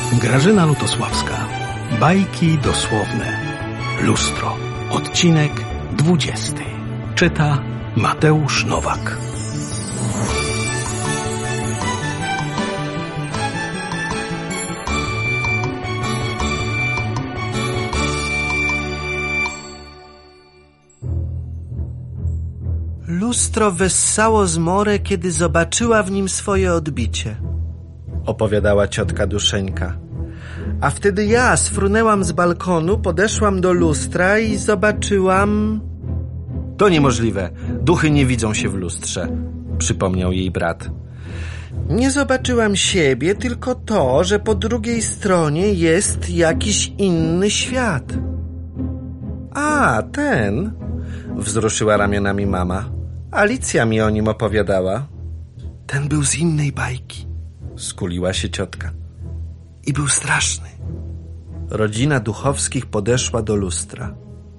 Grażyna Lutosławska. Bajki dosłowne. Lustro. Odcinek 20. Czyta Mateusz Nowak. Lustro wessało zmorę, kiedy zobaczyła w nim swoje odbicie, opowiadała ciotka Duszeńka. A wtedy ja sfrunęłam z balkonu, podeszłam do lustra i zobaczyłam... To niemożliwe, duchy nie widzą się w lustrze, przypomniał jej brat. Nie zobaczyłam siebie, tylko to, że po drugiej stronie jest jakiś inny świat. A, ten... wzruszyła ramionami mama. Alicja mi o nim opowiadała. Ten był z innej bajki, skuliła się ciotka. I był straszny. Rodzina Duchowskich podeszła do lustra.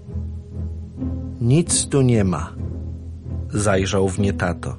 Nic tu nie ma, zajrzał w nie tato.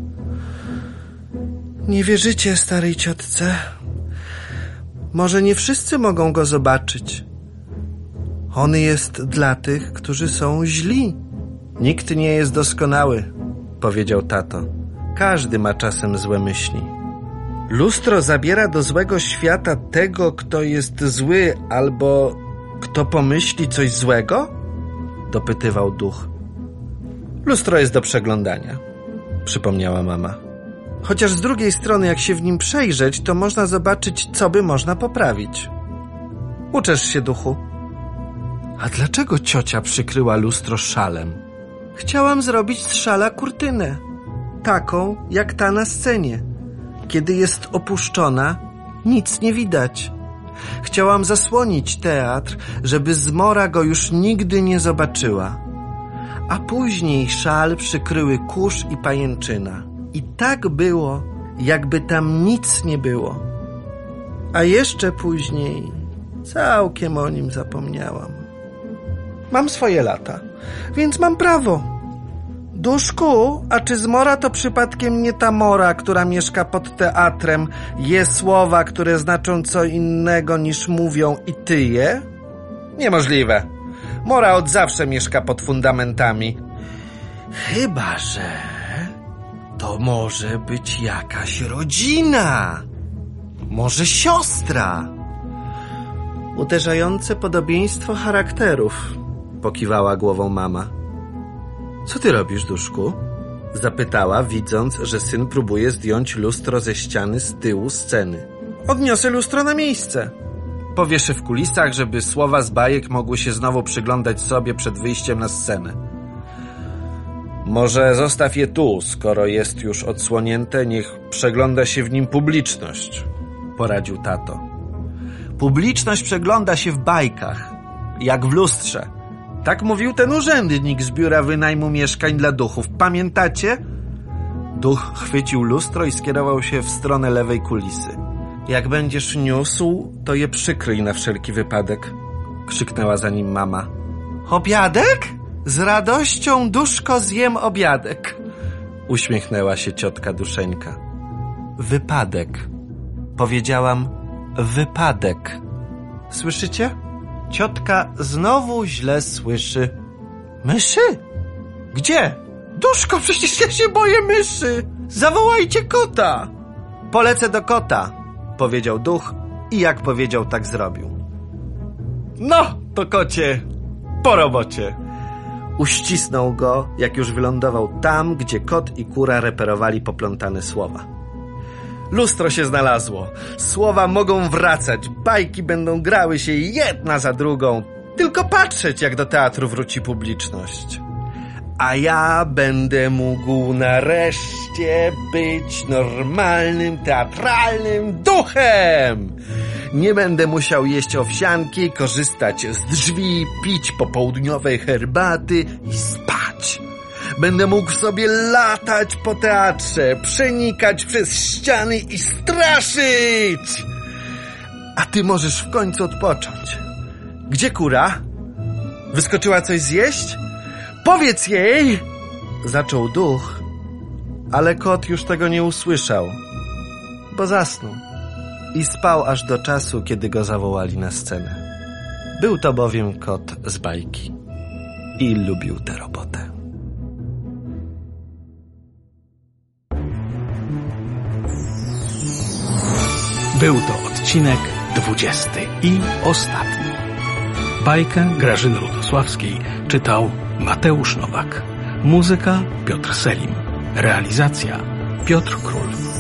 Nie wierzycie starej ciotce? Może nie wszyscy mogą go zobaczyć. On jest dla tych, którzy są źli. Nikt nie jest doskonały, powiedział tato. Każdy ma czasem złe myśli. Lustro zabiera do złego świata tego, kto jest zły, albo kto pomyśli coś złego? Dopytywał duch. Lustro jest do przeglądania, przypomniała mama. Chociaż z drugiej strony, jak się w nim przejrzeć, to można zobaczyć, co by można poprawić. Uczesz się, duchu. A dlaczego ciocia przykryła lustro szalem? Chciałam zrobić z szala kurtynę, taką jak ta na scenie. Kiedy jest opuszczona, nic nie widać. Chciałam zasłonić teatr, żeby zmora go już nigdy nie zobaczyła. A później szal przykryły kurz i pajęczyna. I tak było, jakby tam nic nie było. A jeszcze później całkiem o nim zapomniałam. Mam swoje lata, więc mam prawo. Duszku, a czy zmora to przypadkiem nie ta mora, która mieszka pod teatrem, je słowa, które znaczą co innego niż mówią i tyje? Niemożliwe. Mora od zawsze mieszka pod fundamentami. Chyba że to może być jakaś rodzina. Może siostra. Uderzające podobieństwo charakterów, pokiwała głową mama. Co ty robisz, duszku? Zapytała, widząc, że syn próbuje zdjąć lustro ze ściany z tyłu sceny. Odniosę lustro na miejsce. Powieszę w kulisach, żeby słowa z bajek mogły się znowu przyglądać sobie przed wyjściem na scenę. Może zostaw je tu, skoro jest już odsłonięte, niech przegląda się w nim publiczność, poradził tato. Publiczność przegląda się w bajkach, jak w lustrze. Tak mówił ten urzędnik z biura wynajmu mieszkań dla duchów. Pamiętacie? Duch chwycił lustro i skierował się w stronę lewej kulisy. Jak będziesz niósł, to je przykryj na wszelki wypadek, krzyknęła za nim mama. Obiadek? Z radością, duszko, zjem obiadek, uśmiechnęła się ciotka Duszeńka. Wypadek. Powiedziałam wypadek. Słyszycie? Ciotka znowu źle słyszy. Myszy? Gdzie? Duszko, przecież ja się boję myszy. Zawołajcie kota. Polecę do kota, powiedział duch i jak powiedział, tak zrobił. No, to kocie, po robocie. Uścisnął go, jak już wylądował tam, gdzie kot i kura reperowali poplątane słowa. Lustro się znalazło. Słowa mogą wracać, bajki będą grały się jedna za drugą. Tylko patrzeć, jak do teatru wróci publiczność. A ja będę mógł nareszcie być normalnym, teatralnym duchem. Nie będę musiał jeść owsianki, korzystać z drzwi, pić popołudniowej herbaty i spać. Będę mógł sobie latać po teatrze, przenikać przez ściany i straszyć. A ty możesz w końcu odpocząć. Gdzie kura? Wyskoczyła coś zjeść? Powiedz jej! Zaczął duch, ale kot już tego nie usłyszał, bo zasnął. i spał aż do czasu, kiedy go zawołali na scenę. Był to bowiem kot z bajki i lubił tę robotę. Był to odcinek 20 i ostatni. Bajkę Grażyny Rudosławskiej czytał Mateusz Nowak. Muzyka Piotr Selim. Realizacja Piotr Król.